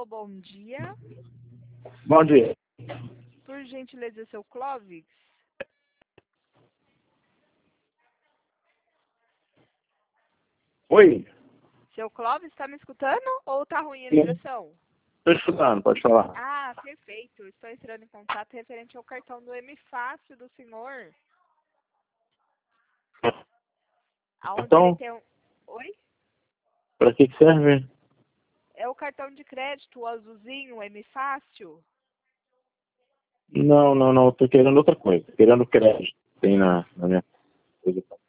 Alô, bom dia. Bom dia. Por gentileza, seu Clóvis? Oi. Seu Clóvis, está me escutando ou tá ruim a Sim. ligação? Estou escutando, pode falar. Ah, perfeito. Estou entrando em contato referente ao cartão do M Fácil do senhor. Aonde Então, ele tem um... Oi? para que serve? É o cartão de crédito, o azulzinho, o M Fácil? Não, estou querendo outra coisa. Tô querendo crédito. Tem na minha coisa.